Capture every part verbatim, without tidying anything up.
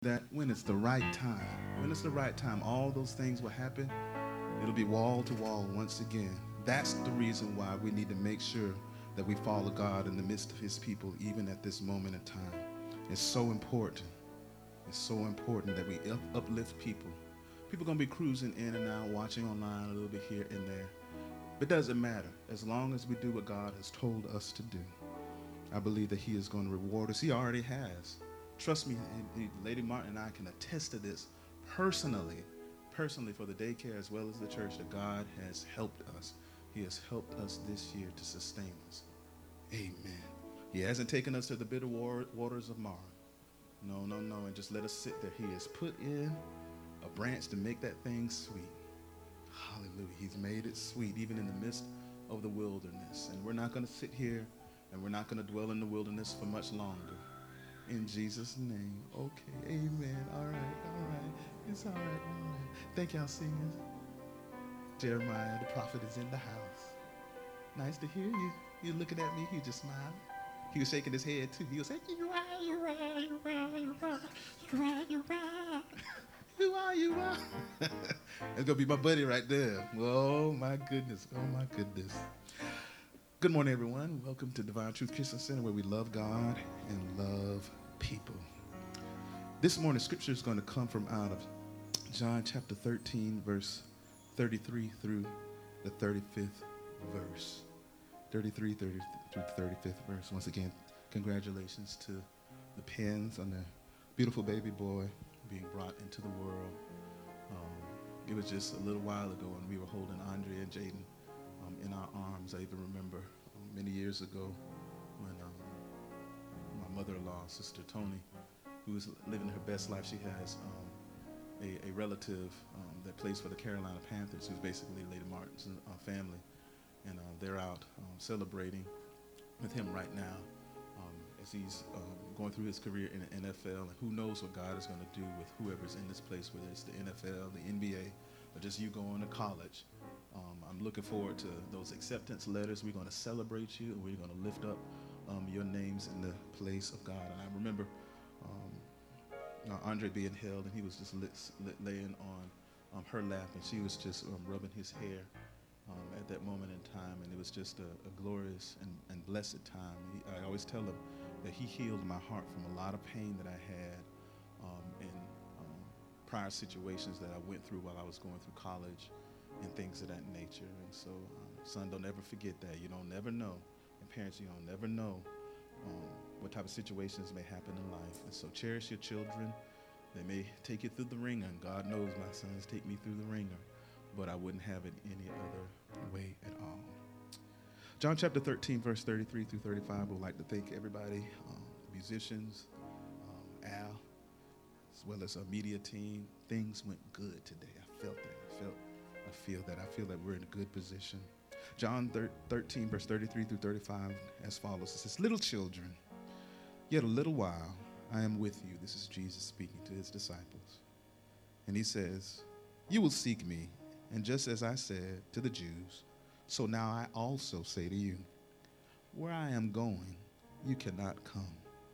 that when it's the right time, when it's the right time, all those things will happen. It'll be wall to wall once again. That's the reason why we need to make sure that we follow God in the midst of his people, even at this moment in time. It's so important. It's so important that we up- uplift people. People are going to be cruising in and out, watching online a little bit here and there. But it doesn't matter. As long as we do what God has told us to do, I believe that he is going to reward us. He already has. Trust me, Lady Martin and I can attest to this personally, personally for the daycare as well as the church, that God has helped us. He has helped us this year to sustain us. Amen. He hasn't taken us to the bitter war- waters of Mara. No, no, no, and just let us sit there. He has put in a branch to make that thing sweet. Hallelujah. He's made it sweet, even in the midst of the wilderness. And we're not going to sit here and we're not going to dwell in the wilderness for much longer. In Jesus' name. Okay. Amen. All right. All right. It's all right. All right. Thank y'all, singers. Jeremiah, the prophet, is in the house. Nice to hear you. You're looking at me. He just smiling. He was shaking his head, too. He was saying, you are, you are, you are, you are, you are, you are. You are, you are. That's going to be my buddy right there. Oh, my goodness. Oh, my goodness. Good morning, everyone. Welcome to Divine Truth Christian Center, where we love God and love people. This morning, scripture is going to come from out of John chapter thirteen, verse thirty-three through the thirty-fifth verse. thirty-three, thirty through the thirty-fifth verse. Once again, congratulations to the Pens on the beautiful baby boy being brought into the world. Um, it was just a little while ago when we were holding Andre and Jaden um, in our arms. I even remember um, many years ago when um, my mother-in-law, Sister Tony, who is living her best life, she has um, a, a relative um, that plays for the Carolina Panthers, who's basically Lady Martin's uh, family. And uh, they're out um, celebrating with him right now um, as he's um, going through his career in the N F L. And who knows what God is going to do with whoever's in this place, whether it's the N F L, the N B A, or just you going to college. Um, I'm looking forward to those acceptance letters. We're going to celebrate you, and we're going to lift up um, your names in the place of God. And I remember um, uh, Andre being held, and he was just lit, lit, laying on um, her lap, and she was just um, rubbing his hair um, at that moment in time, and it was just a, a glorious and, and blessed time. He, I always tell him that he healed my heart from a lot of pain that I had um, in um, prior situations that I went through while I was going through college and things of that nature. And so, um, son, don't ever forget that. You don't never know. And parents, you don't never know um, what type of situations may happen in life. And so cherish your children. They may take you through the ringer, and God knows my sons take me through the ringer, but I wouldn't have it any other way at all. John chapter thirteen, verse thirty-three through thirty-five. I would like to thank everybody, um, musicians, um, Al, as well as our media team. Things went good today. I felt that. I felt I feel that. I feel that we're in a good position. John thirteen, verse thirty-three through thirty-five, as follows. It says, little children, yet a little while I am with you. This is Jesus speaking to his disciples. And he says, you will seek me. And just as I said to the Jews, so now I also say to you, where I am going, you cannot come.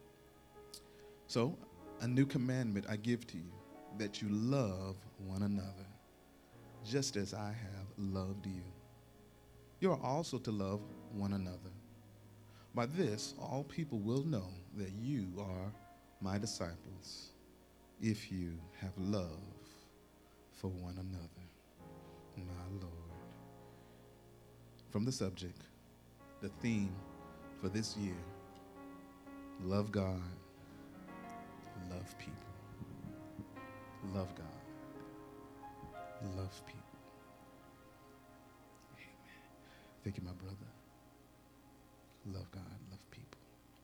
So a new commandment I give to you, that you love one another, just as I have loved you. You are also to love one another. By this, all people will know that you are my disciples, if you have love for one another. My Lord. From the subject, the theme for this year, love God, love people. Love God, love people. Thank you, my brother. Love God, love people.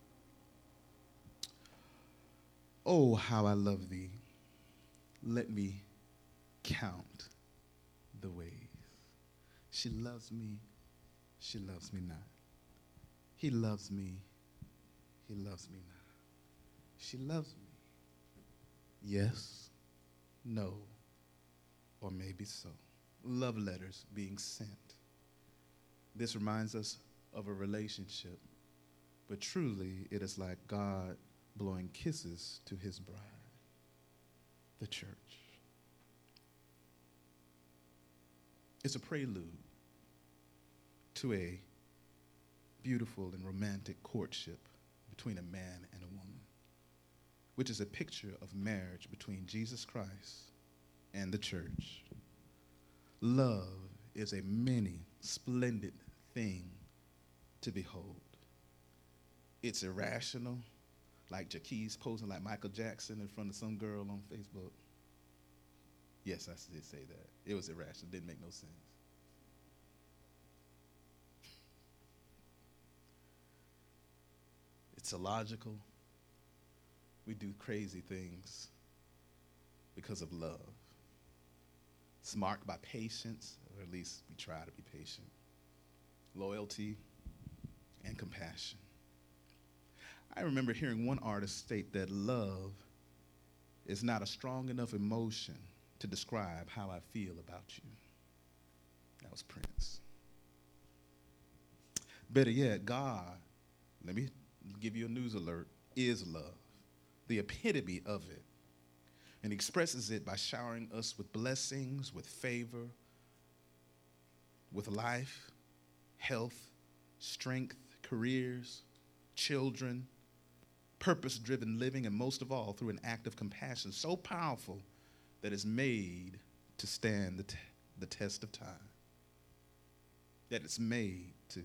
Oh, how I love thee. Let me count the ways. She loves me. She loves me not. He loves me. He loves me not. She loves me. Yes, no, or maybe so. Love letters being sent. This reminds us of a relationship, but truly it is like God blowing kisses to his bride. the church. It's a prelude to a beautiful and romantic courtship between a man and a woman, which is a picture of marriage between Jesus Christ and the church. Love is a many splendid thing to behold. It's irrational, like Jaquez posing like Michael Jackson in front of some girl on Facebook. Yes, I did say that. It was irrational. Didn't make no sense. It's illogical. We do crazy things because of love. It's marked by patience, or at least we try to be patient, loyalty, and compassion. I remember hearing one artist state that love is not a strong enough emotion to describe how I feel about you. That was Prince. Better yet, God, let me give you a news alert, is love, the epitome of it, and expresses it by showering us with blessings, with favor, with life, health, strength, careers, children, purpose-driven living, and most of all, through an act of compassion so powerful that it's made to stand the, t- the test of time, that it's made to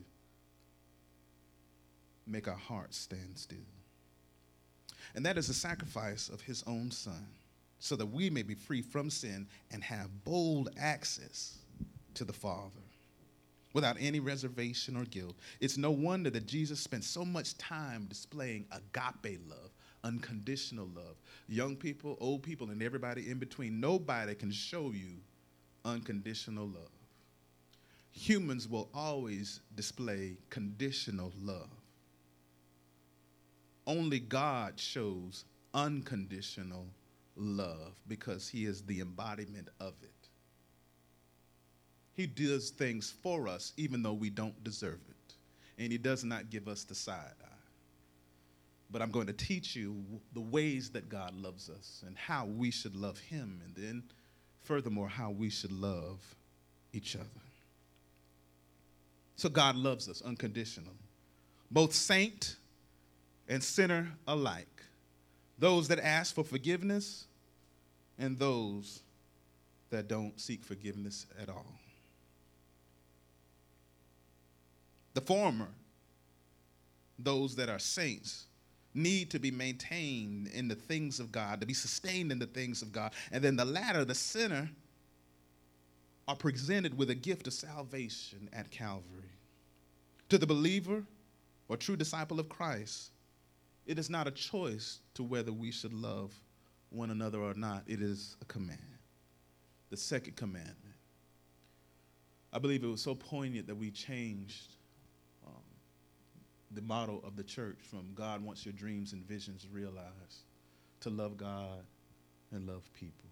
make our hearts stand still. And that is the sacrifice of his own son, so that we may be free from sin and have bold access to the Father without any reservation or guilt. It's no wonder that Jesus spent so much time displaying agape love, unconditional love. Young people, old people, and everybody in between, nobody can show you unconditional love. Humans will always display conditional love. Only God shows unconditional love because he is the embodiment of it. He does things for us even though we don't deserve it. And he does not give us the side eye. But I'm going to teach you the ways that God loves us and how we should love him, and then furthermore how we should love each other. So God loves us unconditionally, both saint and sinner alike, those that ask for forgiveness and those that don't seek forgiveness at all. The former, those that are saints, need to be maintained in the things of God, to be sustained in the things of God. And then the latter, the sinner, are presented with a gift of salvation at Calvary. To the believer or true disciple of Christ, it is not a choice to whether we should love one another or not. It is a command. The second commandment. I believe it was so poignant that we changed um, the motto of the church from God wants your dreams and visions realized to love God and love people.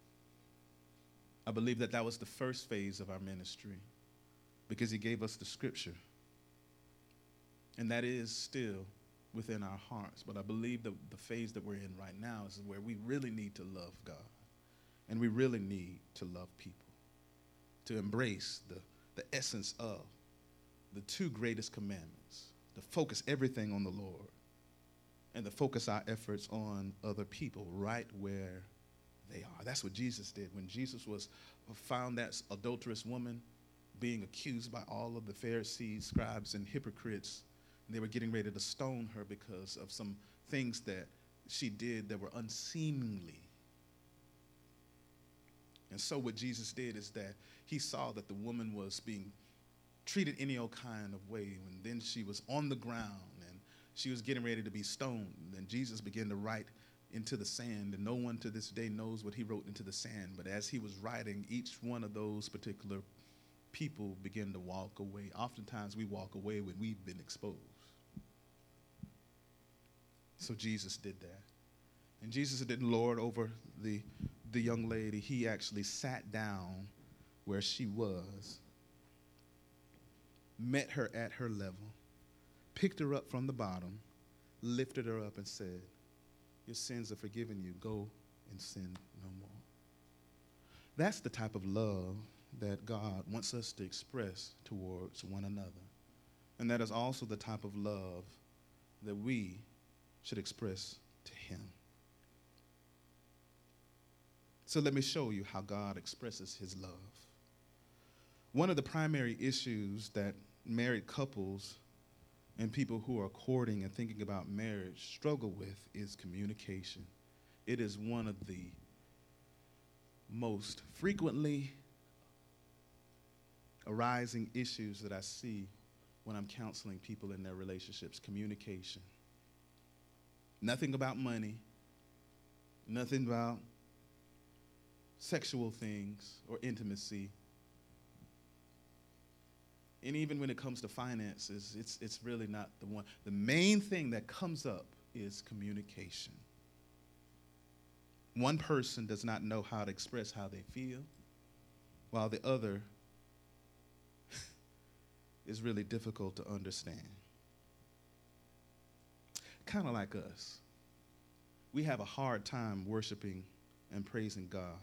I believe that that was the first phase of our ministry because he gave us the scripture. And that is still within our hearts. But I believe that the phase that we're in right now is where we really need to love God. And we really need to love people. To embrace the, the essence of the two greatest commandments. To focus everything on the Lord. And to focus our efforts on other people right where they are. That's what Jesus did. When Jesus was found that adulterous woman being accused by all of the Pharisees, scribes, and hypocrites, and they were getting ready to stone her because of some things that she did that were unseemly. And so what Jesus did is that he saw that the woman was being treated any old kind of way. And then she was on the ground and she was getting ready to be stoned. And Jesus began to write into the sand. And no one to this day knows what he wrote into the sand. But as he was writing, each one of those particular people began to walk away. Oftentimes we walk away when we've been exposed. So Jesus did that. And Jesus didn't lord over the, the young lady. He actually sat down where she was, met her at her level, picked her up from the bottom, lifted her up and said, your sins are forgiven you. Go and sin no more. That's the type of love that God wants us to express towards one another. And that is also the type of love that we should express to him. So let me show you how God expresses his love. One of the primary issues that married couples and people who are courting and thinking about marriage struggle with is communication. It is one of the most frequently arising issues that I see when I'm counseling people in their relationships: communication. Nothing about money, nothing about sexual things or intimacy. And even when it comes to finances, it's, it's really not the one. The main thing that comes up is communication. One person does not know how to express how they feel, while the other is really difficult to understand. Kind of like us. We have a hard time worshiping and praising God.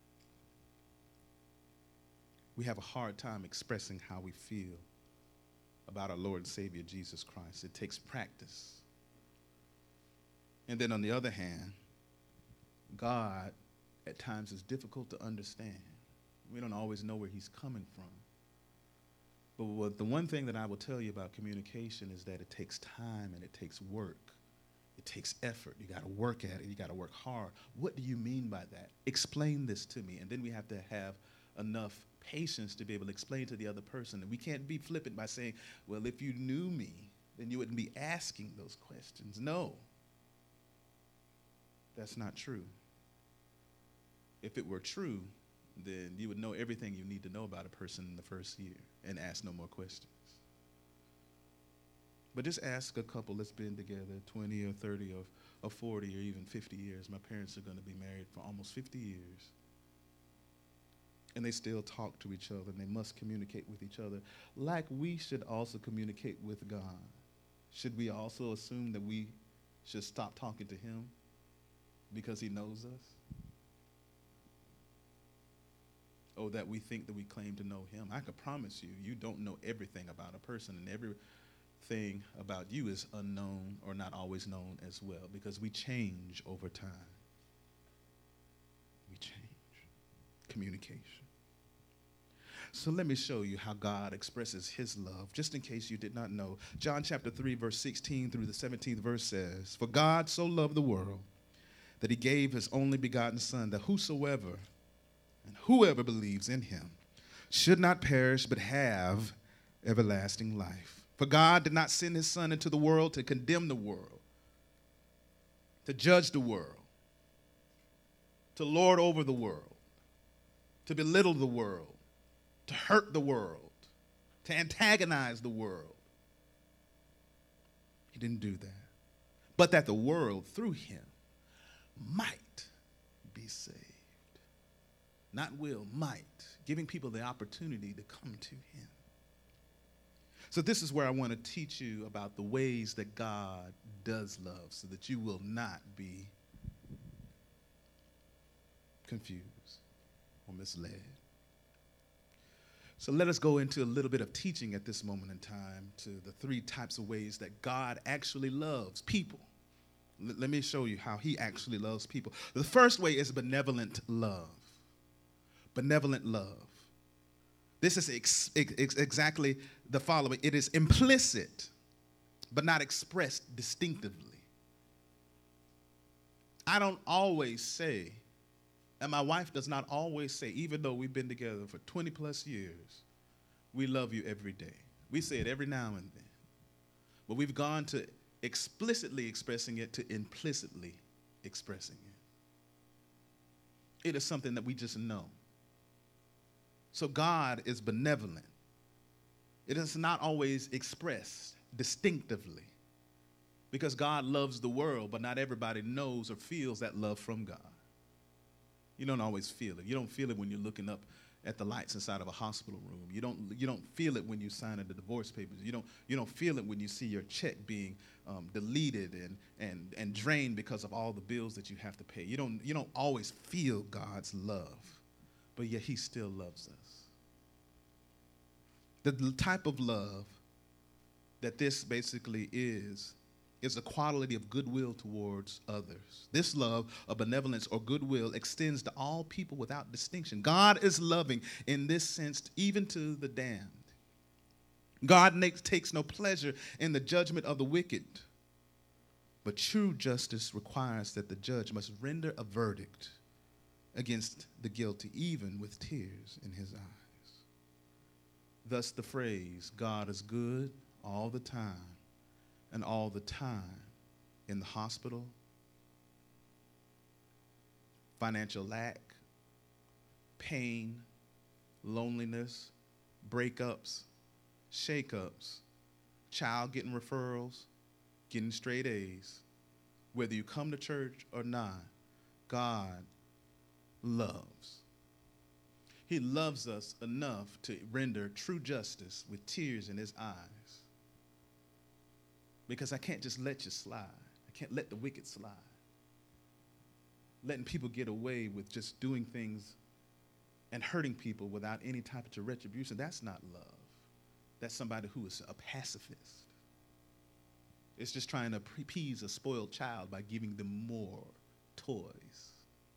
We have a hard time expressing how we feel about our Lord and Savior, Jesus Christ. It takes practice. And then on the other hand, God at times is difficult to understand. We don't always know where he's coming from. But what, the one thing that I will tell you about communication is that it takes time and it takes work. It takes effort. You got to work at it. You got to work hard. What do you mean by that? Explain this to me. And then we have to have enough patience to be able to explain to the other person. And we can't be flippant by saying, well, if you knew me, then you wouldn't be asking those questions. No, that's not true. If it were true, then you would know everything you need to know about a person in the first year and ask no more questions. But just ask a couple that's been together twenty or thirty or, or forty or even fifty years. My parents are going to be married for almost fifty years. And they still talk to each other, and they must communicate with each other like we should also communicate with God. Should we also assume that we should stop talking to him because he knows us? Or that we think that we claim to know him? I can promise you, you don't know everything about a person, and everything about you is unknown or not always known as well, because we change over time. We change. Communication. So let me show you how God expresses his love, just in case you did not know. John chapter three, verse sixteen through the seventeenth verse says, "For God so loved the world that he gave his only begotten Son, that whosoever and whoever believes in him should not perish but have everlasting life. For God did not send his Son into the world to condemn the world, to judge the world, to lord over the world, to belittle the world, to hurt the world, to antagonize the world. He didn't do that. But that the world through him might be saved. Not will, might. Giving people the opportunity to come to him. So this is where I want to teach you about the ways that God does love, so that you will not be confused or misled. So let us go into a little bit of teaching at this moment in time to the three types of ways that God actually loves people. L- let me show you how he actually loves people. The first way is benevolent love. Benevolent love. This is ex- ex- exactly the following. It is implicit, but not expressed distinctively. I don't always say, and my wife does not always say, even though we've been together for twenty plus years, we love you every day. We say it every now and then. But we've gone to explicitly expressing it to implicitly expressing it. It is something that we just know. So God is benevolent. It is not always expressed distinctively, because God loves the world, but not everybody knows or feels that love from God. You don't always feel it. You don't feel it when you're looking up at the lights inside of a hospital room. You don't, you don't feel it when you sign the divorce papers. You don't, you don't feel it when you see your check being um, deleted and, and, and drained because of all the bills that you have to pay. You don't, you don't always feel God's love, but yet he still loves us. The, the type of love that this basically is, is a quality of goodwill towards others. This love of benevolence or goodwill extends to all people without distinction. God is loving in this sense, even to the damned. God makes, takes no pleasure in the judgment of the wicked, but true justice requires that the judge must render a verdict against the guilty, even with tears in his eyes. Thus the phrase, God is good all the time, and all the time in the hospital, financial lack, pain, loneliness, breakups, shakeups, child getting referrals, getting straight A's. Whether you come to church or not, God loves. He loves us enough to render true justice with tears in his eyes. Because I can't just let you slide. I can't let the wicked slide. Letting people get away with just doing things and hurting people without any type of retribution, that's not love. That's somebody who is a pacifist. It's just trying to appease a spoiled child by giving them more toys.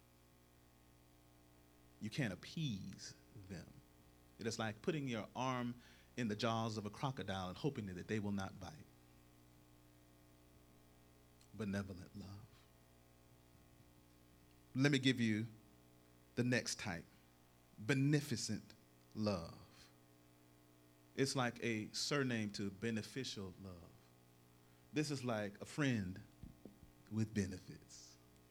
You can't appease them. It is like putting your arm in the jaws of a crocodile and hoping that they will not bite. Benevolent love. Let me give you the next type. Beneficent love. It's like a surname to beneficial love. This is like a friend with benefits.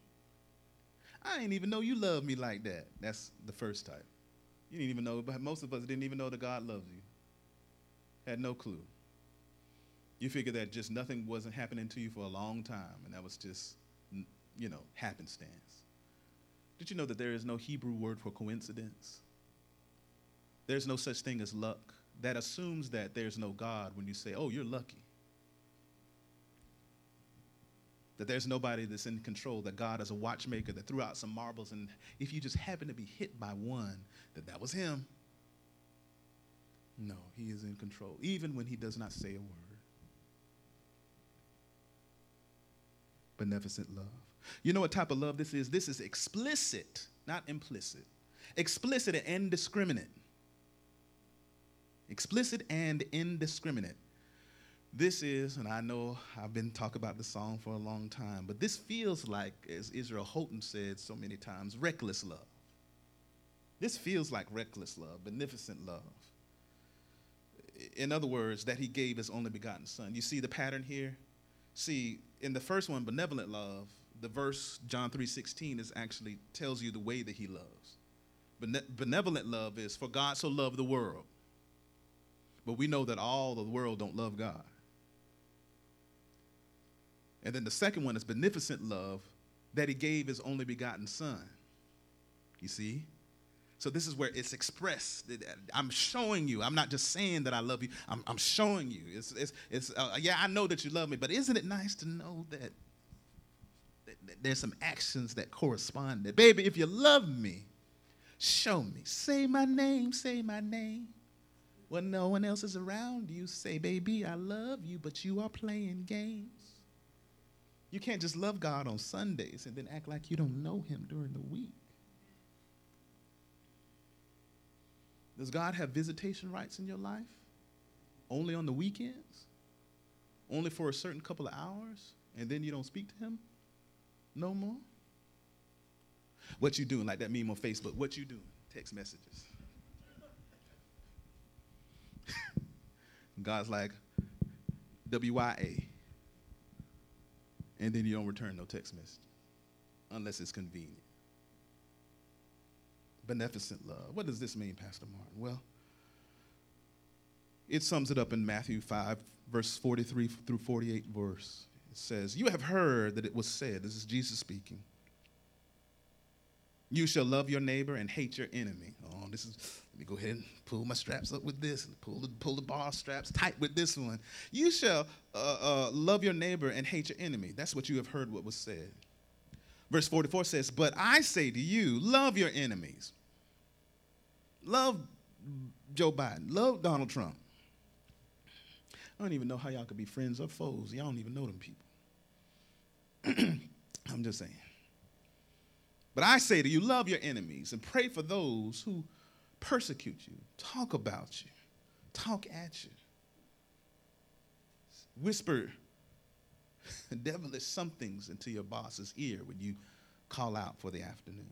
I didn't even know you loved me like that. That's the first type. You didn't even know, but most of us didn't even know that God loves you. Had no clue. You figured that just nothing wasn't happening to you for a long time, and that was just, you know, happenstance. Did you know that there is no Hebrew word for coincidence? There's no such thing as luck. That assumes that there's no God when you say, oh, you're lucky. That there's nobody that's in control, that God is a watchmaker that threw out some marbles, and if you just happen to be hit by one, that that was him. No, he is in control, even when he does not say a word. Beneficent love. You know what type of love this is? This is explicit, not implicit. Explicit and indiscriminate. Explicit and indiscriminate. This is, and I know I've been talking about this song for a long time, but this feels like, as Israel Houghton said so many times, reckless love. This feels like reckless love, beneficent love. In other words, that he gave his only begotten son. You see the pattern here? See, in the first one, benevolent love, the verse, John three sixteen, is actually tells you the way that he loves. Bene- benevolent love is, for God so loved the world. But we know that all of the world don't love God. And then the second one is beneficent love, that he gave his only begotten son. You see? So this is where it's expressed. I'm showing you. I'm not just saying that I love you. I'm, I'm showing you. It's, it's, it's uh, yeah, I know that you love me, but isn't it nice to know that, that, that there's some actions that correspond? That, baby, if you love me, show me. Say my name, say my name. When no one else is around you, say, baby, I love you, but you are playing games. You can't just love God on Sundays and then act like you don't know him during the week. Does God have visitation rights in your life? Only on the weekends? Only for a certain couple of hours? And then you don't speak to him no more? What you doing? Like that meme on Facebook. What you doing? Text messages. God's like, W Y A. And then you don't return no text message unless it's convenient. Beneficent love. What does this mean, Pastor Martin? Well, it sums it up in Matthew five, verse forty-three through forty-eight verse. It says, you have heard that it was said, this is Jesus speaking, You shall love your neighbor and hate your enemy. Oh, this is, let me go ahead and pull my straps up with this. Pull the, pull the bar straps tight with this one. You shall uh, uh, love your neighbor and hate your enemy. That's what you have heard what was said. Verse forty-four says, but I say to you, love your enemies. Love Joe Biden. Love Donald Trump. I don't even know how y'all could be friends or foes. Y'all don't even know them people. I'm just saying. But I say to you, love your enemies and pray for those who persecute you, talk about you, talk at you, whisper devilish somethings into your boss's ear when you call out for the afternoon.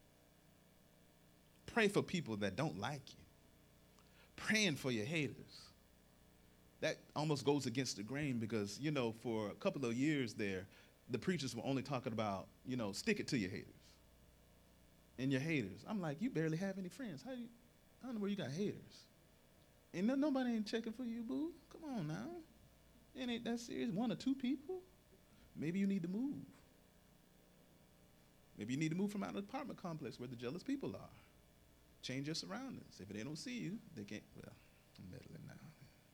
Pray for people that don't like you. Praying for your haters. That almost goes against the grain because, you know, for a couple of years there, the preachers were only talking about, you know, stick it to your haters. And your haters. I'm like, you barely have any friends. How do you, I don't know where you got haters. And no, nobody ain't checking for you, boo. Come on now. It ain't that serious. One or two people? Maybe you need to move. Maybe you need to move from out of the apartment complex where the jealous people are. Change your surroundings. If they don't see you, they can't, well, I'm meddling now.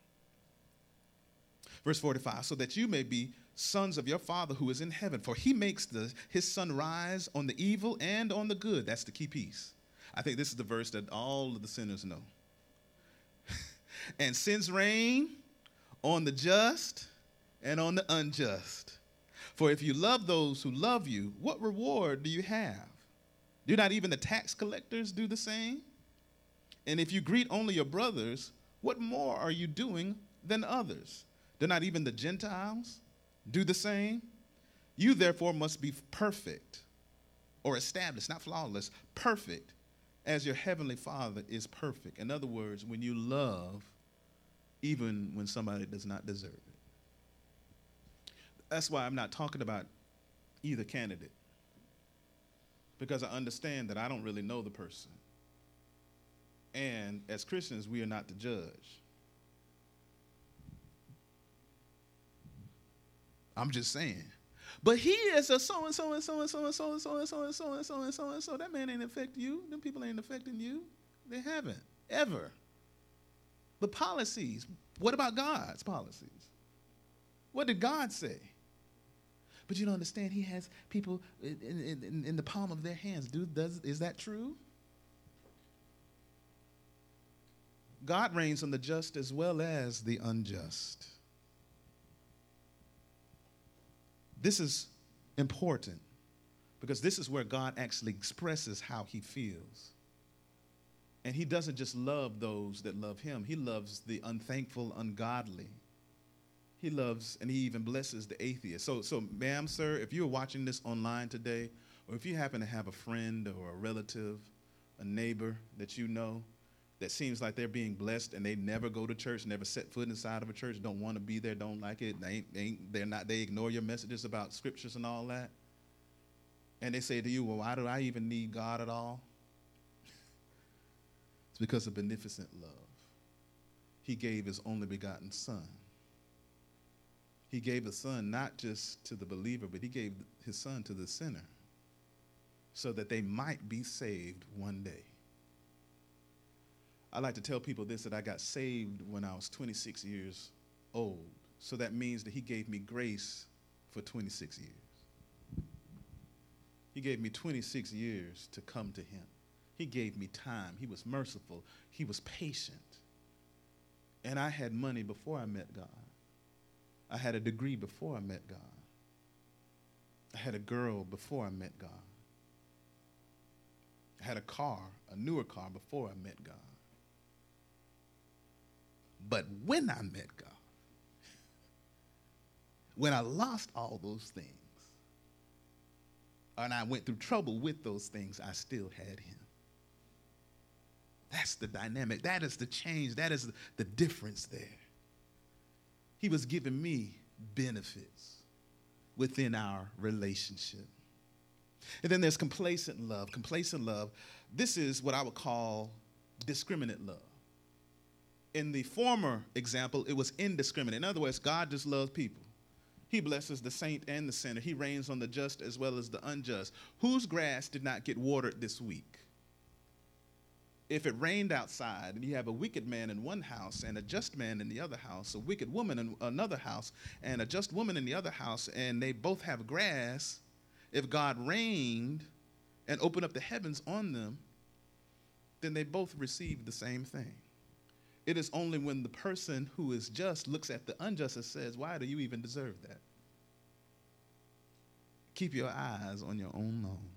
Verse forty-five, so that you may be sons of your Father who is in heaven, for he makes the, his sun rise on the evil and on the good. That's the key piece. I think this is the verse that all of the sinners know. And sends rain on the just and on the unjust. For if you love those who love you, what reward do you have? Do not even the tax collectors do the same? And if you greet only your brothers, what more are you doing than others? Do not even the Gentiles do the same? You therefore must be perfect or established, not flawless, perfect as your heavenly Father is perfect. In other words, when you love, even when somebody does not deserve it. That's why I'm not talking about either candidate. Because I understand that I don't really know the person. And as Christians, we are not to judge. I'm just saying. But he is a so and so and so and so and so and so and so and so and so and so and so. That man ain't affecting you. Them people ain't affecting you. They haven't ever. The policies. What about God's policies? What did God say? But you don't understand. He has people in, in, in the palm of their hands. Do does is that true? God reigns on the just as well as the unjust. This is important because this is where God actually expresses how he feels. And he doesn't just love those that love him. He loves the unthankful, ungodly. He loves and he even blesses the atheist. So, so ma'am, sir, if you're watching this online today, or if you happen to have a friend or a relative, a neighbor that you know that seems like they're being blessed and they never go to church, never set foot inside of a church, don't want to be there, don't like it, they ain't, they ain't, they're not, they ignore your messages about scriptures and all that. And they say to you, well, why do I even need God at all? It's because of beneficent love. He gave his only begotten son. He gave the son not just to the believer, but he gave his son to the sinner so that they might be saved one day. I like to tell people this, that I got saved when I was twenty-six years old. So that means that he gave me grace for twenty-six years. He gave me twenty-six years to come to him. He gave me time. He was merciful. He was patient. And I had money before I met God. I had a degree before I met God. I had a girl before I met God. I had a car, a newer car before I met God. But when I met God, when I lost all those things, and I went through trouble with those things, I still had him. That's the dynamic. That is the change. That is the difference there. He was giving me benefits within our relationship. And then there's complacent love. Complacent love, this is what I would call discriminate love. In the former example, it was indiscriminate. In other words, God just loves people. He blesses the saint and the sinner. He reigns on the just as well as the unjust. Whose grass did not get watered this week? If it rained outside and you have a wicked man in one house and a just man in the other house, a wicked woman in another house and a just woman in the other house, and they both have grass, if God rained and opened up the heavens on them, then they both receive the same thing. It is only when the person who is just looks at the unjust and says, why do you even deserve that? Keep your eyes on your own loan.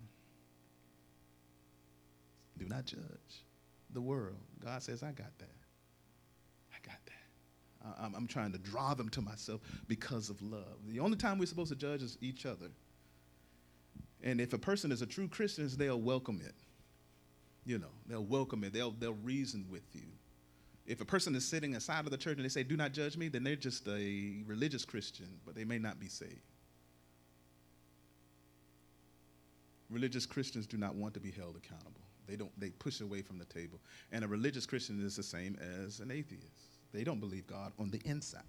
Do not judge the world. God says, I got that. I got that. I'm, I'm trying to draw them to myself because of love. The only time we're supposed to judge is each other. And if a person is a true Christian, they'll welcome it. You know, they'll welcome it. They'll, they'll reason with you. If a person is sitting aside of the church and they say, do not judge me, then they're just a religious Christian, but they may not be saved. Religious Christians do not want to be held accountable. They don't. They push away from the table. And a religious Christian is the same as an atheist. They don't believe God on the inside.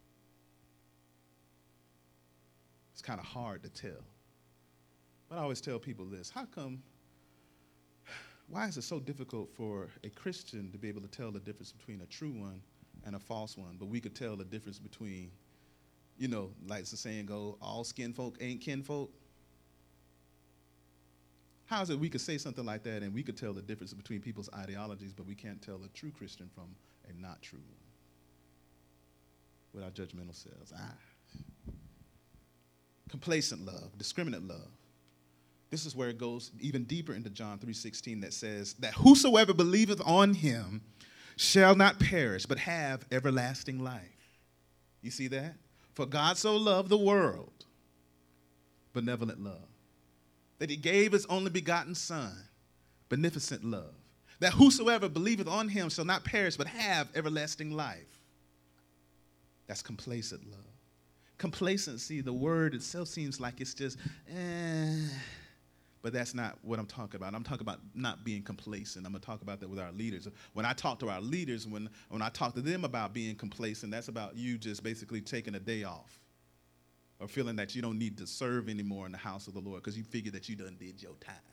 It's kind of hard to tell. But I always tell people this. How come, why is it so difficult for a Christian to be able to tell the difference between a true one and a false one? But we could tell the difference between, you know, like the saying go, all skin folk ain't kinfolk. How is it we could say something like that and we could tell the difference between people's ideologies, but we can't tell a true Christian from a not true one with our judgmental selves? Ah. Complacent love, discriminate love. This is where it goes even deeper into John three sixteen that says that whosoever believeth on him shall not perish, but have everlasting life. You see that? For God so loved the world, benevolent love, that he gave his only begotten Son, beneficent love, that whosoever believeth on him shall not perish, but have everlasting life. That's complacent love. Complacency, the word itself seems like it's just, eh, but that's not what I'm talking about. I'm talking about not being complacent. I'm going to talk about that with our leaders. When I talk to our leaders, when, when I talk to them about being complacent, that's about you just basically taking a day off. Or feeling that you don't need to serve anymore in the house of the Lord because you figure that you done did your time.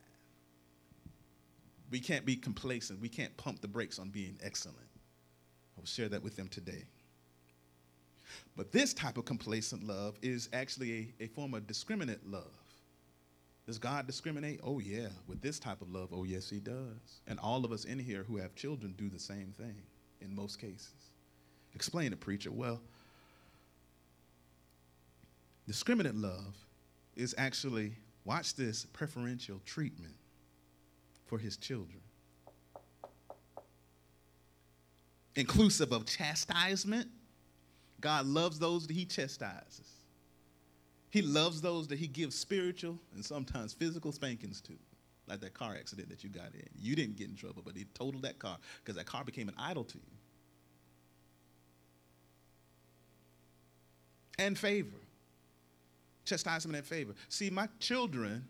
We can't be complacent. We can't pump the brakes on being excellent. I'll share that with them today. But this type of complacent love is actually a, a form of discriminate love. Does God discriminate? Oh, yeah. With this type of love, oh, yes, he does. And all of us in here who have children do the same thing in most cases. Explain it, preacher. Well, discriminate love is actually, watch this, preferential treatment for his children. Inclusive of chastisement. God loves those that he chastises. He loves those that he gives spiritual and sometimes physical spankings to, like that car accident that you got in. You didn't get in trouble, but he totaled that car because that car became an idol to you. And favor. Chastisement and favor. See, my children,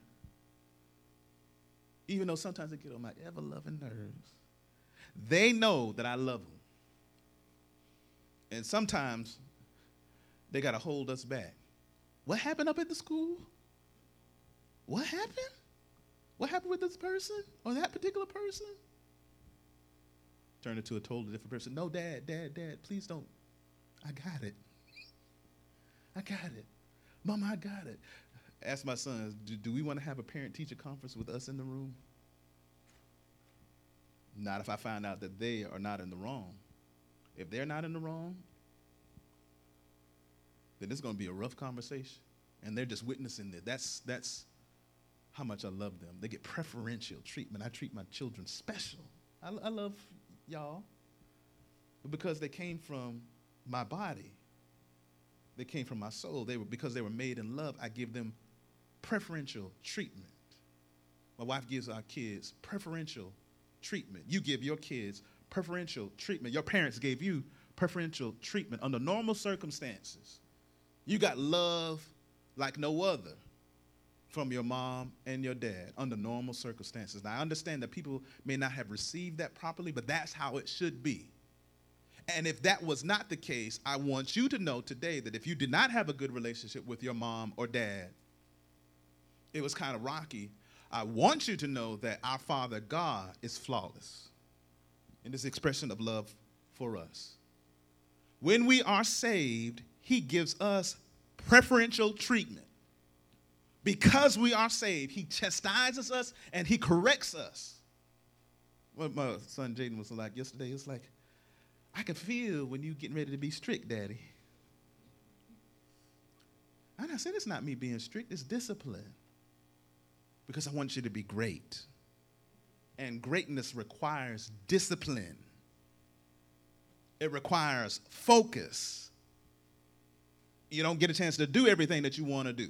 even though sometimes they get on my ever-loving nerves, they know that I love them. And sometimes they got to hold us back. What happened up at the school? What happened? What happened with this person or that particular person? Turn it to a totally different person. No, Dad, Dad, Dad, please don't. I got it. I got it. Mama, I got it. Ask my sons, do, do we want to have a parent-teacher conference with us in the room? Not if I find out that they are not in the wrong. If they're not in the wrong, then it's going to be a rough conversation. And they're just witnessing it. That's, that's how much I love them. They get preferential treatment. I treat my children special. I, I love y'all. But because they came from my body, they came from my soul. They were, because they were made in love, I give them preferential treatment. My wife gives our kids preferential treatment. You give your kids preferential treatment. Your parents gave you preferential treatment under normal circumstances. You got love like no other from your mom and your dad under normal circumstances. Now, I understand that people may not have received that properly, but that's how it should be. And if that was not the case, I want you to know today that if you did not have a good relationship with your mom or dad, it was kind of rocky. I want you to know that our Father God is flawless in this expression of love for us. When we are saved, he gives us preferential treatment. Because we are saved, he chastises us and he corrects us. What my son Jaden was like yesterday, he was like, I can feel when you getting ready to be strict, Daddy. And I said, it's not me being strict, it's discipline. Because I want you to be great. And greatness requires discipline. It requires focus. You don't get a chance to do everything that you want to do.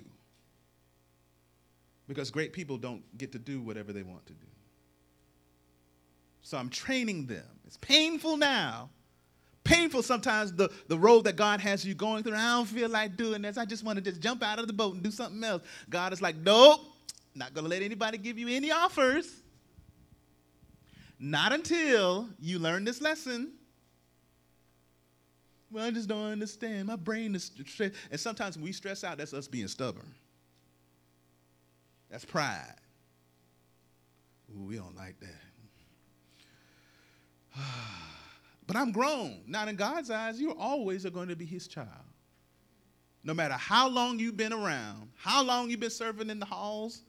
Because great people don't get to do whatever they want to do. So I'm training them. It's painful now. Painful sometimes, the, the road that God has you going through. I don't feel like doing this. I just want to just jump out of the boat and do something else. God is like, nope, not going to let anybody give you any offers. Not until you learn this lesson. Well, I just don't understand. My brain is stressed. And sometimes when we stress out, that's us being stubborn. That's pride. Ooh, we don't like that. But I'm grown. Not in God's eyes, you always are going to be his child. No matter how long you've been around, how long you've been serving in the halls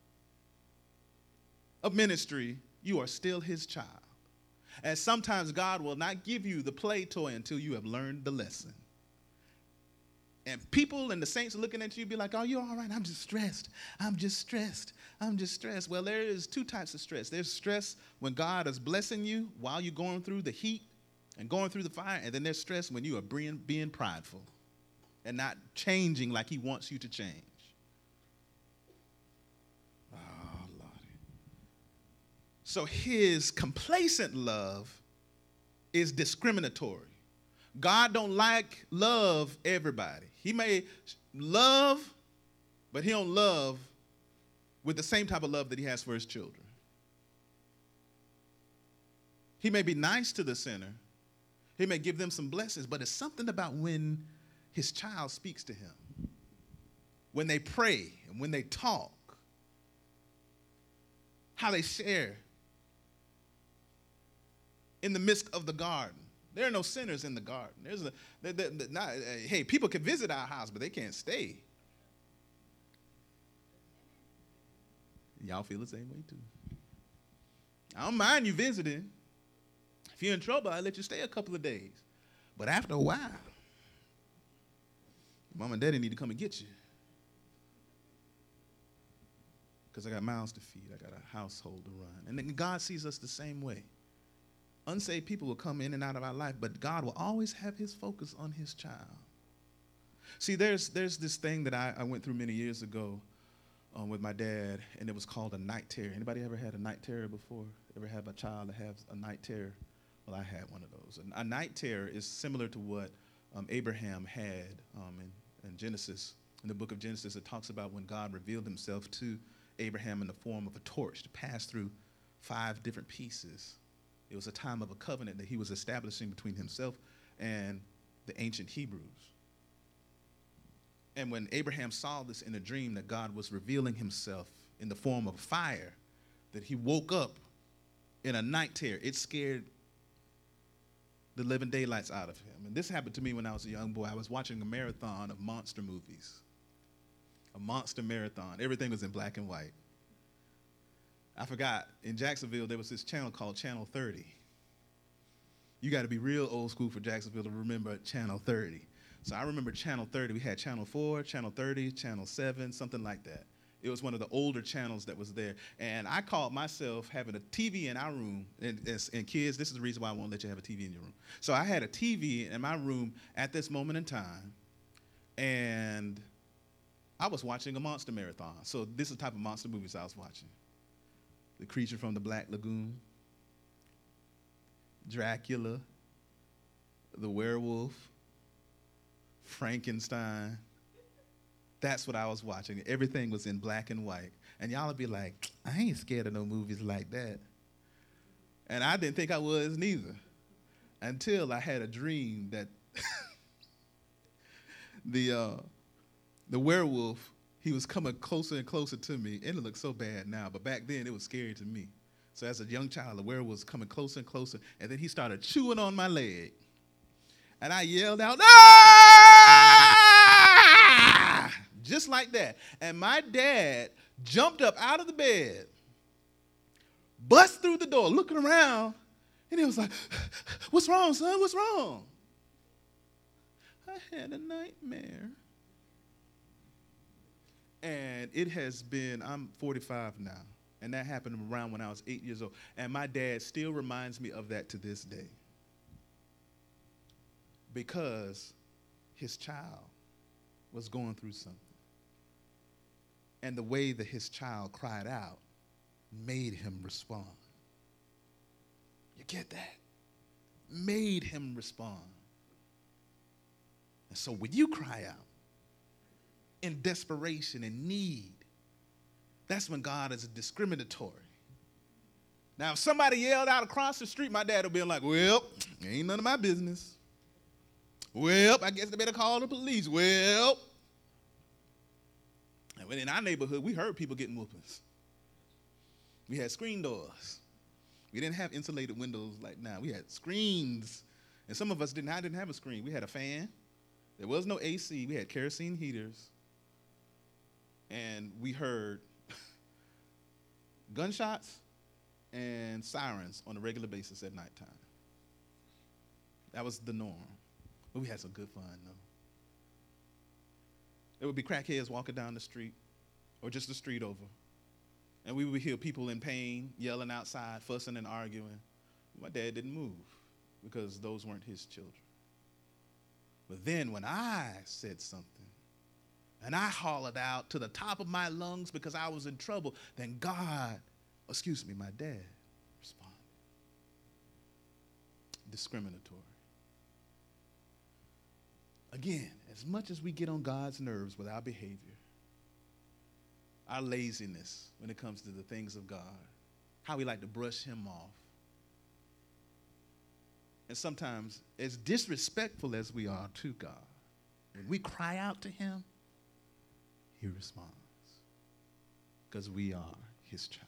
of ministry, you are still his child. And sometimes God will not give you the play toy until you have learned the lesson. And people and the saints are looking at you and be like, oh, you're all right. I'm just stressed. I'm just stressed. I'm just stressed. Well, there is two types of stress. There's stress when God is blessing you while you're going through the heat and going through the fire. And then there's stress when you are being, being prideful and not changing like he wants you to change. Oh, Lordy. So his complacent love is discriminatory. God don't like love everybody. He may love, but he don't love with the same type of love that he has for his children. He may be nice to the sinner. He may give them some blessings, but it's something about when his child speaks to him, when they pray and when they talk, how they share in the midst of the garden. There are no sinners in the garden. There's a, they're, they're, they're not, uh, hey, people can visit our house, but they can't stay. Y'all feel the same way, too. I don't mind you visiting. If you're in trouble, I'll let you stay a couple of days. But after a while, Mom and Daddy need to come and get you. Because I got mouths to feed. I got a household to run. And then God sees us the same way. Unsaved people will come in and out of our life, but God will always have his focus on his child. See, there's there's this thing that I, I went through many years ago um, with my dad, and it was called a night terror. Anybody ever had a night terror before? Ever have a child that has a night terror? Well, I had one of those. And a night terror is similar to what um, Abraham had um, in, in Genesis. In the book of Genesis, it talks about when God revealed himself to Abraham in the form of a torch to pass through five different pieces. It was a time of a covenant that he was establishing between himself and the ancient Hebrews. And when Abraham saw this in a dream, that God was revealing himself in the form of fire, that he woke up in a night terror. It scared the living daylights out of him. And this happened to me when I was a young boy. I was watching a marathon of monster movies, a monster marathon. Everything was in black and white. I forgot, in Jacksonville, there was this channel called Channel thirty. You got to be real old school for Jacksonville to remember Channel thirty. So I remember Channel thirty. We had Channel four, Channel thirty, Channel seven, something like that. It was one of the older channels that was there. And I called myself having a T V in our room. And, and kids, this is the reason why I won't let you have a T V in your room. So I had a T V in my room at this moment in time. And I was watching a monster marathon. So this is the type of monster movies I was watching. The Creature from the Black Lagoon, Dracula, the Werewolf, Frankenstein. That's what I was watching. Everything was in black and white. And y'all would be like, I ain't scared of no movies like that. And I didn't think I was neither. until I had a dream that the uh, the werewolf, he was coming closer and closer to me. And it looked so bad now, but back then it was scary to me. So as a young child, the werewolf was coming closer and closer, and then he started chewing on my leg. And I yelled out, "Ah!" Just like that. And my dad jumped up out of the bed, bust through the door, looking around, and he was like, "What's wrong, son? What's wrong?" I had a nightmare. And it has been, I'm forty-five now, and that happened around when I was eight years old. And my dad still reminds me of that to this day. Because his child was going through something. And the way that his child cried out made him respond. You get that? Made him respond. And so when you cry out in desperation and need, that's when God is discriminatory. Now, if somebody yelled out across the street, my dad would be like, "Well, ain't none of my business. Well, I guess they better call the police. Well." And in our neighborhood, we heard people getting whoopings. We had screen doors. We didn't have insulated windows like now. We had screens. And some of us didn't, I didn't have a screen. We had a fan. There was no A C. We had kerosene heaters. And we heard gunshots and sirens on a regular basis at nighttime. That was the norm. But we had some good fun, though. There would be crackheads walking down the street or just the street over. And we would hear people in pain yelling outside, fussing and arguing. My dad didn't move because those weren't his children. But then when I said something and I hollered out to the top of my lungs because I was in trouble, then God, excuse me, my dad responded. Discriminatory. Again, as much as we get on God's nerves with our behavior, our laziness when it comes to the things of God, how we like to brush him off, and sometimes as disrespectful as we are to God, when we cry out to him, he responds because we are his child.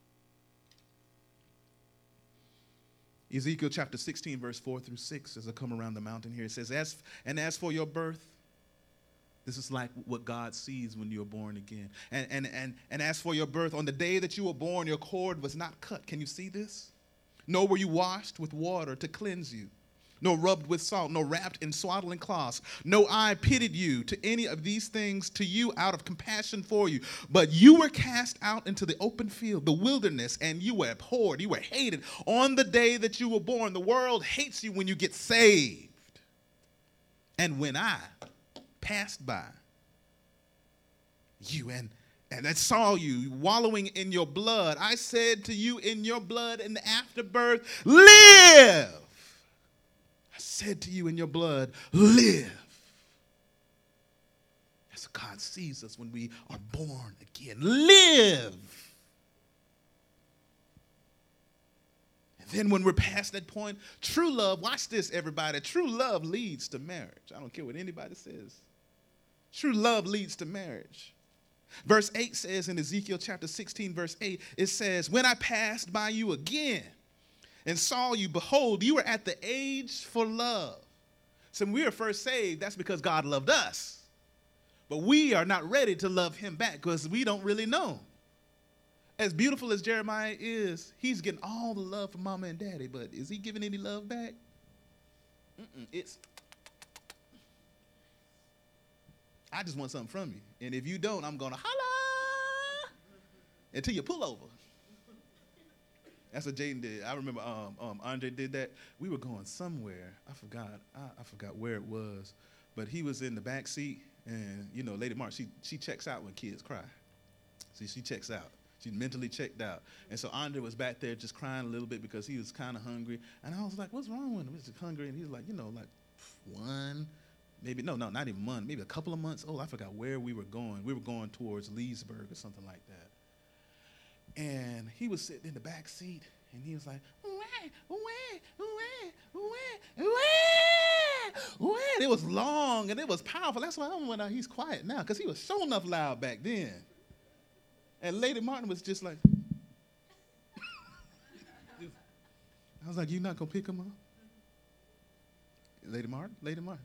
Ezekiel chapter sixteen, verse four through six, as I come around the mountain here, it says, as, and as for your birth, this is like what God sees when you're born again. And, and, and, and as for your birth, on the day that you were born, your cord was not cut. Can you see this? Nor were you washed with water to cleanse you, nor rubbed with salt, nor wrapped in swaddling cloths. No eye pitied you to any of these things to you out of compassion for you. But you were cast out into the open field, the wilderness, and you were abhorred. You were hated on the day that you were born. The world hates you when you get saved. And when I passed by you and And I saw you wallowing in your blood, I said to you in your blood in the afterbirth, live. I said to you in your blood, live. As God sees us when we are born again. Live. And then when we're past that point, true love, watch this, everybody. True love leads to marriage. I don't care what anybody says. True love leads to marriage. Verse eight says in Ezekiel chapter sixteen, verse eight, it says, when I passed by you again and saw you, behold, you were at the age for love. So when we were first saved, that's because God loved us. But we are not ready to love him back because we don't really know. As beautiful as Jeremiah is, he's getting all the love from mama and daddy, but is he giving any love back? Mm-mm, it's... I just want something from you. And if you don't, I'm going to holla until you pull over. That's what Jaden did. I remember um, um, Andre did that. We were going somewhere. I forgot. I, I forgot where it was. But he was in the back seat. And, you know, Lady Mark, she, she checks out when kids cry. See, she checks out. She's mentally checked out. And so Andre was back there just crying a little bit because he was kind of hungry. And I was like, what's wrong with him? He's just hungry. And he was like, you know, like one. Maybe, no, no, not even one, maybe a couple of months old. I forgot where we were going. We were going towards Leesburg or something like that. And he was sitting in the back seat, And he was like, wah, wah, wah, wah, wah, wah. It was long and it was powerful. That's why I don't know he's quiet now, because he was sure enough loud back then. And Lady Martin was just like, I was like, you not going to pick him up? Lady Martin? Lady Martin.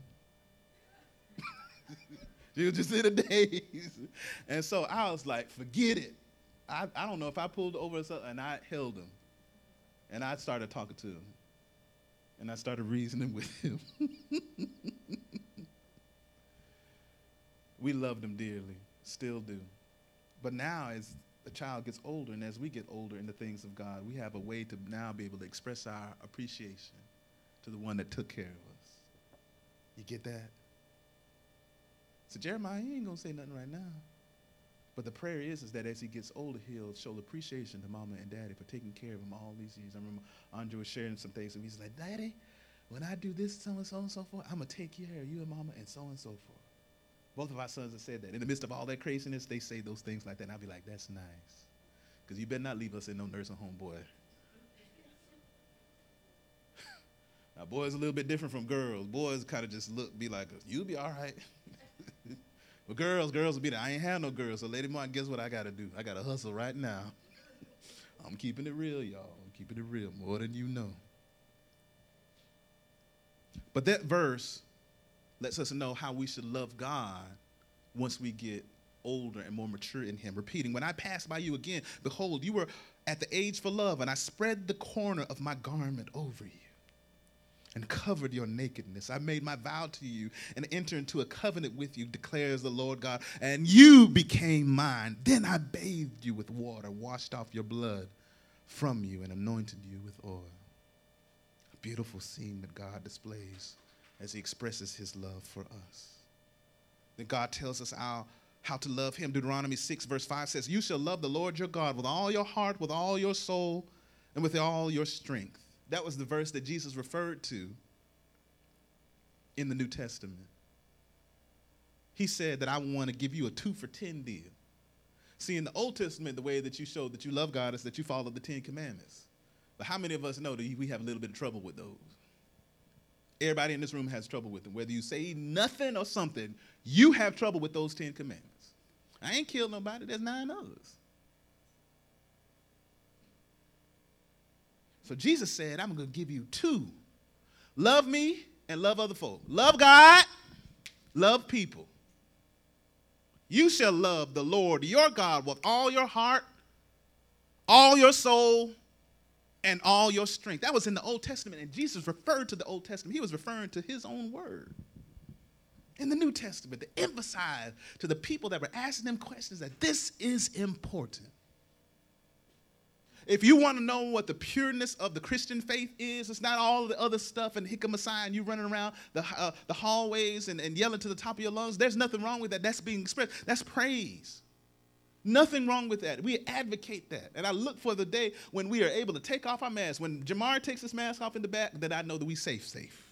She was just in a daze. And so I was like, forget it. I, I don't know if I pulled over or something, and I held him. And I started talking to him. And I started reasoning with him. We loved him dearly, still do. But now as the child gets older and as we get older in the things of God, we have a way to now be able to express our appreciation to the one that took care of us. You get that? So Jeremiah, he ain't going to say nothing right now. But the prayer is, is that as he gets older, he'll show appreciation to mama and daddy for taking care of him all these years. I remember Andre was sharing some things, and he's like, Daddy, when I do this, so and so and so forth, I'm going to take care of you and mama and so and so forth. Both of our sons have said that. In the midst of all that craziness, they say those things like that, and I'll be like, that's nice. Because you better not leave us in no nursing home, boy. Now, boys are a little bit different from girls. Boys kind of just look, be like, you'll be all right. But girls, girls will be there. I ain't have no girls, so Lady Martin, guess what I got to do? I got to hustle right now. I'm keeping it real, y'all. I'm keeping it real, more than you know. But that verse lets us know how we should love God once we get older and more mature in him. Repeating, when I pass by you again, behold, you were at the age for love, and I spread the corner of my garment over you and covered your nakedness. I made my vow to you and entered into a covenant with you, declares the Lord God, and you became mine. Then I bathed you with water, washed off your blood from you, and anointed you with oil. A beautiful scene that God displays as he expresses his love for us. Then God tells us our, how to love him. Deuteronomy six verse five says, you shall love the Lord your God with all your heart, with all your soul, and with all your strength. That was the verse that Jesus referred to in the New Testament. He said that I want to give you a two for ten deal. See, in the Old Testament, the way that you showed that you love God is that you follow the Ten Commandments. But how many of us know that we have a little bit of trouble with those? Everybody in this room has trouble with them. Whether you say nothing or something, you have trouble with those Ten Commandments. I ain't killed nobody. There's nine others. So Jesus said, I'm going to give you two. Love me and love other folk. Love God, love people. You shall love the Lord your God with all your heart, all your soul, and all your strength. That was in the Old Testament, and Jesus referred to the Old Testament. He was referring to his own word. In the New Testament, to emphasize to the people that were asking them questions that this is important. If you want to know what the pureness of the Christian faith is, it's not all the other stuff and hick-a-messiah and you running around the, uh, the hallways and, and yelling to the top of your lungs. There's nothing wrong with that. That's being expressed. That's praise. Nothing wrong with that. We advocate that. And I look for the day when we are able to take off our masks. When Jamar takes his mask off in the back, then I know that we safe, safe.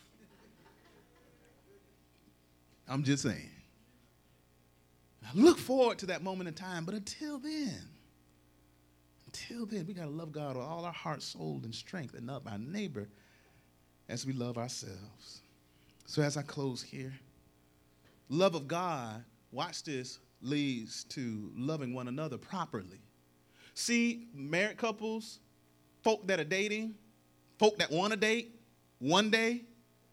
I'm just saying. I look forward to that moment in time, but until then, Until then, we got to love God with all our heart, soul, and strength, and love our neighbor as we love ourselves. So as I close here, love of God, watch this, leads to loving one another properly. See, married couples, folk that are dating, folk that want to date one day.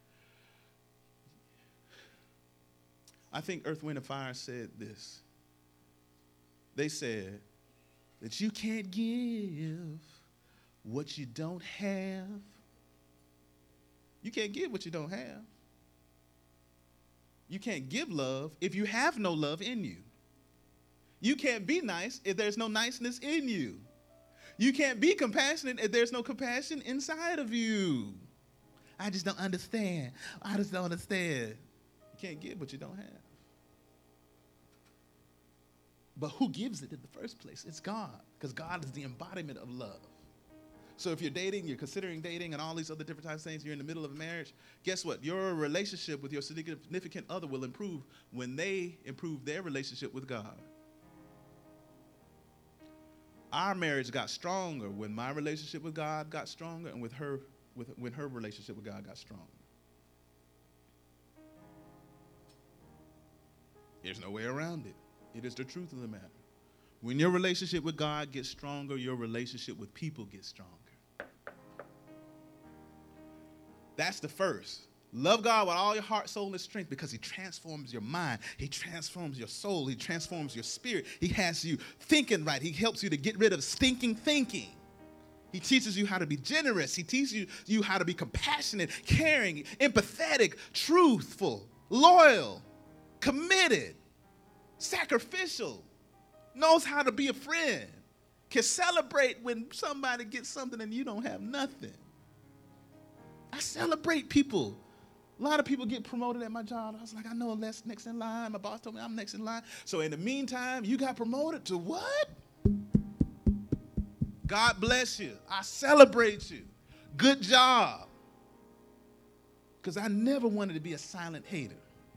I think Earth, Wind, and Fire said this. They said that you can't give what you don't have. You can't give what you don't have. You can't give love if you have no love in you. You can't be nice if there's no niceness in you. You can't be compassionate if there's no compassion inside of you. I just don't understand. I just don't understand. You can't give what you don't have. But who gives it in the first place? It's God, because God is the embodiment of love. So if you're dating, you're considering dating, and all these other different types of things, you're in the middle of a marriage, guess what? Your relationship with your significant other will improve when they improve their relationship with God. Our marriage got stronger when my relationship with God got stronger and with her, with, when her relationship with God got stronger. There's no way around it. It is the truth of the matter. When your relationship with God gets stronger, your relationship with people gets stronger. That's the first. Love God with all your heart, soul, and strength because he transforms your mind. He transforms your soul. He transforms your spirit. He has you thinking right. He helps you to get rid of stinking thinking. He teaches you how to be generous. He teaches you, you how to be compassionate, caring, empathetic, truthful, loyal, committed, sacrificial, knows how to be a friend, can celebrate when somebody gets something and you don't have nothing. I celebrate people. A lot of people get promoted at my job. I was like, I know that's next in line. My boss told me I'm next in line. So in the meantime, you got promoted to what? God bless you. I celebrate you. Good job. Because I never wanted to be a silent hater.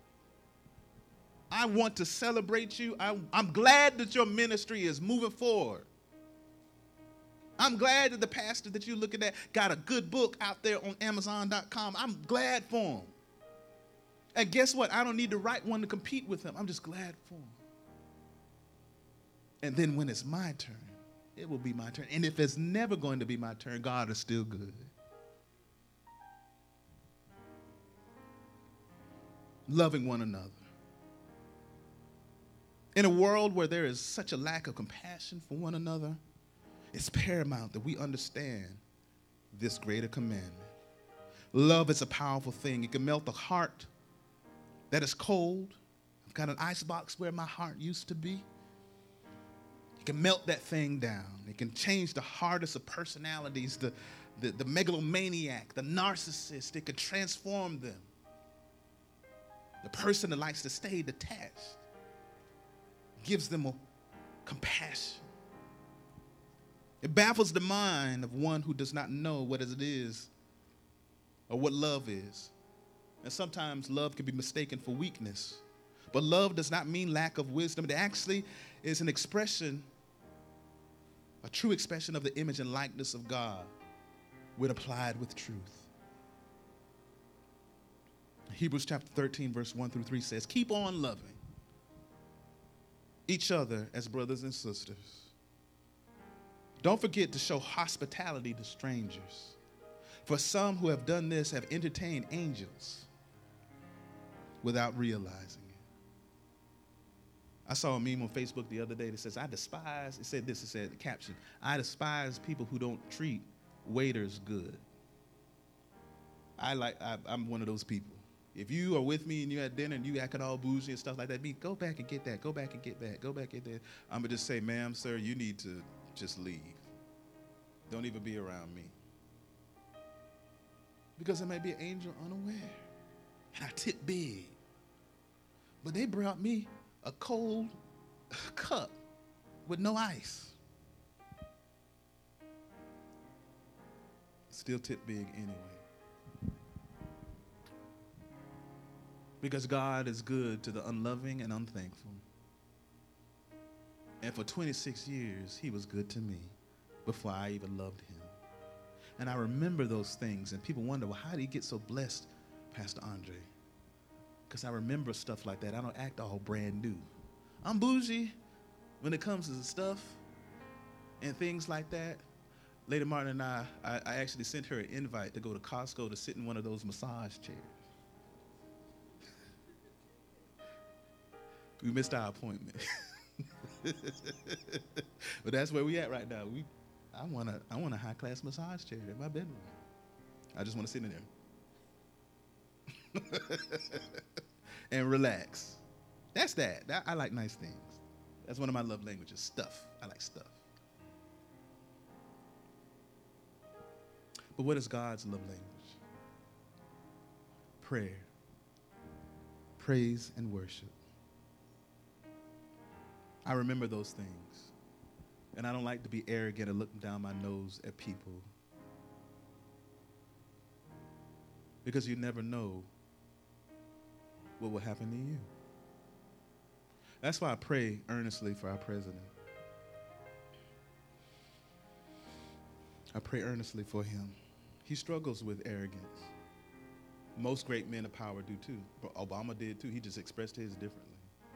I want to celebrate you. I, I'm glad that your ministry is moving forward. I'm glad that the pastor that you're looking at got a good book out there on Amazon dot com. I'm glad for him. And guess what? I don't need to write one to compete with him. I'm just glad for him. And then when it's my turn, it will be my turn. And if it's never going to be my turn, God is still good. Loving one another. In a world where there is such a lack of compassion for one another, it's paramount that we understand this greater commandment. Love is a powerful thing. It can melt the heart that is cold. I've got an ice box where my heart used to be. It can melt that thing down. It can change the hardest of personalities, the, the, the megalomaniac, the narcissist. It can transform them. The person that likes to stay detached gives them a compassion. It baffles the mind of one who does not know what it is or what love is. And sometimes love can be mistaken for weakness. But love does not mean lack of wisdom. It actually is an expression, a true expression of the image and likeness of God when applied with truth. Hebrews chapter thirteen, verse one through three says, keep on loving each other as brothers and sisters. Don't forget to show hospitality to strangers. For some who have done this have entertained angels without realizing it. I saw a meme on Facebook the other day that says, I despise, it said this, it said, the caption, I despise people who don't treat waiters good. I like, I, I'm one of those people. If you are with me and you're at dinner and you acting all bougie and stuff like that, me, go back and get that, go back and get that, go back and get that. I'm going to just say, ma'am, sir, you need to just leave. Don't even be around me. Because there may be an angel unaware. And I tip big. But they brought me a cold cup with no ice. Still tip big anyway. Because God is good to the unloving and unthankful. And for twenty-six years, he was good to me before I even loved him. And I remember those things, and people wonder, well, how did he get so blessed, Pastor Andre? Because I remember stuff like that. I don't act all brand new. I'm bougie when it comes to the stuff and things like that. Lady Martin and I, I, I actually sent her an invite to go to Costco to sit in one of those massage chairs. We missed our appointment. But that's where we at right now. We, I want a, I want a high-class massage chair in my bedroom. I just want to sit in there. And relax. That's that. that. I like nice things. That's one of my love languages, stuff. I like stuff. But what is God's love language? Prayer, praise, and worship. I remember those things. And I don't like to be arrogant and look down my nose at people. Because you never know what will happen to you. That's why I pray earnestly for our president. I pray earnestly for him. He struggles with arrogance. Most great men of power do too. Obama did too. He just expressed his differently.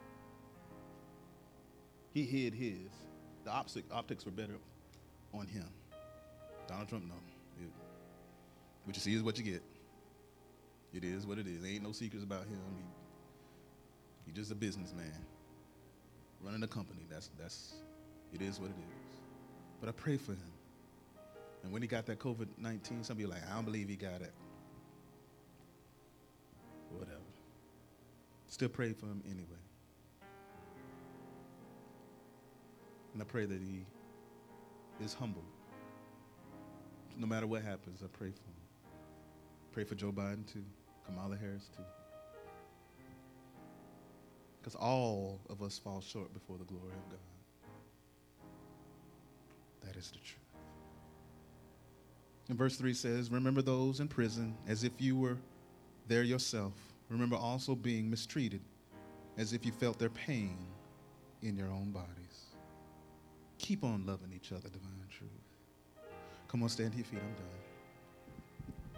He hid his. The optic, optics were better on him. Donald Trump, no. It, what you see is what you get. It is what it is. There ain't no secrets about him. He, he's just a businessman running a company. That's that's. It is what it is. But I pray for him. And when he got that COVID nineteen, some people are like, I don't believe he got it. Whatever. Still pray for him anyway. And I pray that he is humble. No matter what happens, I pray for him. Pray for Joe Biden too. Kamala Harris too. Because all of us fall short before the glory of God. That is the truth. And verse three says, remember those in prison as if you were there yourself. Remember also being mistreated as if you felt their pain in your own bodies. Keep on loving each other, divine truth. Come on, stand to your feet. I'm done.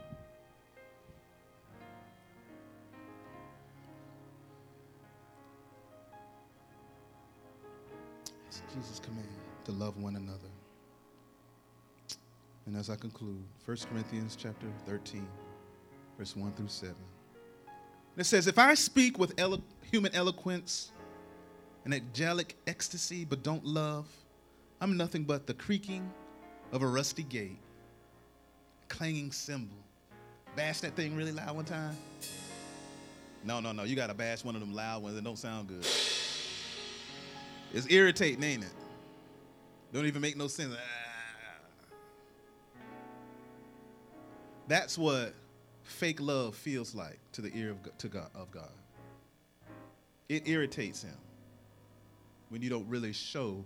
It's Jesus' command to love one another. And as I conclude, First Corinthians chapter thirteen, verse one through seven. It says, if I speak with elo- human eloquence and angelic ecstasy, but don't love, I'm nothing but the creaking of a rusty gate, clanging cymbal. Bash that thing really loud one time. No, no, no. You got to bash one of them loud ones that don't sound good. It's irritating, ain't it? Don't even make no sense. Ah. That's what fake love feels like to the ear of, to God, of God. It irritates him when you don't really show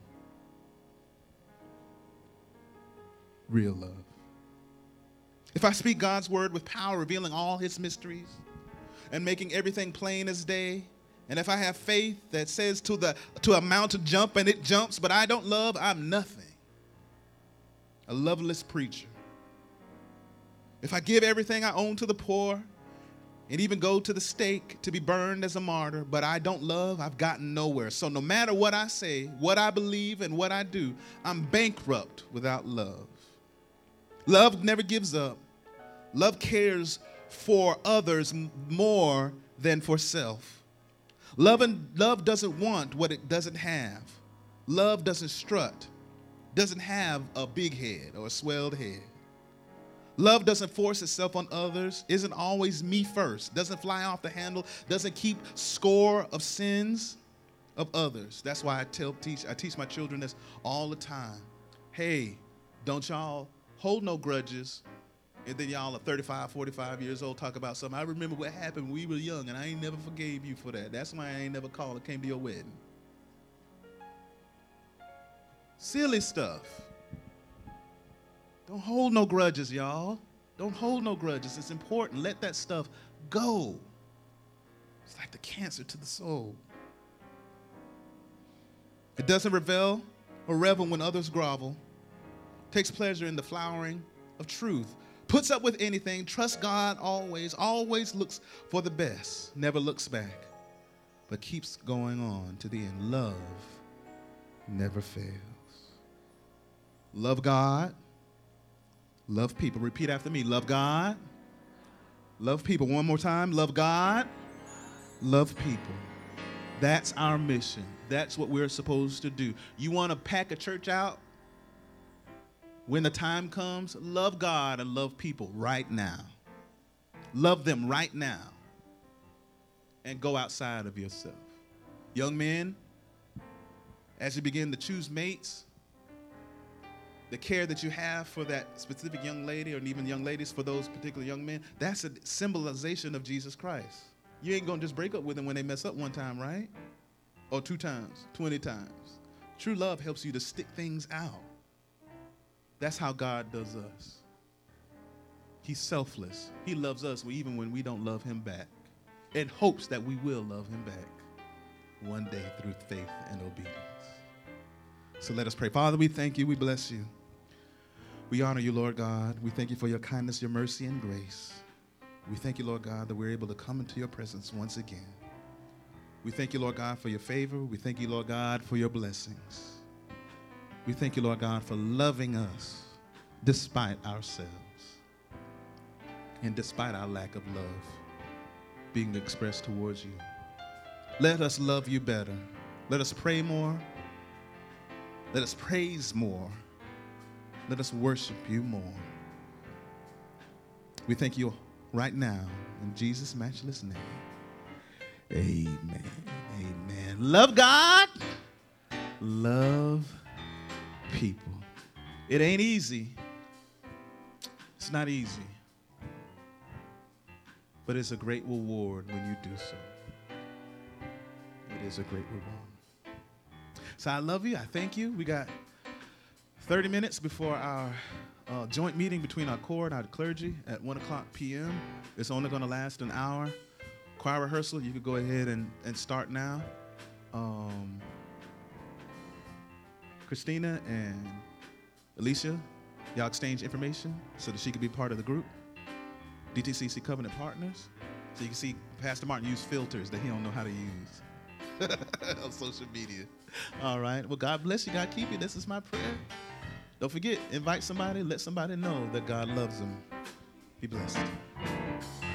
real love. If I speak God's word with power, revealing all his mysteries and making everything plain as day, and if I have faith that says to the to a mountain jump and it jumps, but I don't love, I'm nothing. A loveless preacher. If I give everything I own to the poor and even go to the stake to be burned as a martyr, but I don't love, I've gotten nowhere. So no matter what I say, what I believe, and what I do, I'm bankrupt without love. Love never gives up. Love cares for others more than for self. Love and love doesn't want what it doesn't have. Love doesn't strut, doesn't have a big head or a swelled head. Love doesn't force itself on others, isn't always me first, doesn't fly off the handle, doesn't keep score of sins of others. That's why I tell teach I teach my children this all the time. Hey, don't y'all hold no grudges. And then y'all are thirty-five, forty-five years old, talk about something. I remember what happened when we were young, and I ain't never forgave you for that. That's why I ain't never called or came to your wedding. Silly stuff. Don't hold no grudges, y'all. Don't hold no grudges. It's important. Let that stuff go. It's like the cancer to the soul. It doesn't revel or revel when others grovel. Takes pleasure in the flowering of truth. Puts up with anything. Trusts God always. Always looks for the best. Never looks back. But keeps going on to the end. Love never fails. Love God. Love people. Repeat after me. Love God. Love people. One more time. Love God. Love people. That's our mission. That's what we're supposed to do. You want to pack a church out? When the time comes, love God and love people right now. Love them right now. And go outside of yourself. Young men, as you begin to choose mates, the care that you have for that specific young lady, or even young ladies for those particular young men, that's a symbolization of Jesus Christ. You ain't going to just break up with them when they mess up one time, right? Or two times, twenty times. True love helps you to stick things out. That's how God does us. He's selfless. He loves us even when we don't love him back, and hopes that we will love him back one day through faith and obedience. So let us pray. Father, we thank you. We bless you. We honor you, Lord God. We thank you for your kindness, your mercy, and grace. We thank you, Lord God, that we're able to come into your presence once again. We thank you, Lord God, for your favor. We thank you, Lord God, for your blessings. We thank you, Lord God, for loving us despite ourselves and despite our lack of love being expressed towards you. Let us love you better. Let us pray more. Let us praise more. Let us worship you more. We thank you right now in Jesus' matchless name. Amen. Amen. Love God. Love people. It ain't easy. It's not easy. But it's a great reward when you do so. It is a great reward. So I love you. I thank you. We got thirty minutes before our uh, joint meeting between our choir and our clergy at one o'clock p m It's only going to last an hour. Choir rehearsal, you could go ahead and, and start now. Um, Christina and Alicia, y'all exchange information so that she could be part of the group. D T C C Covenant Partners. So you can see Pastor Martin use filters that he don't know how to use on social media. All right. Well, God bless you. God keep you. This is my prayer. Don't forget, invite somebody. Let somebody know that God loves them. Be blessed.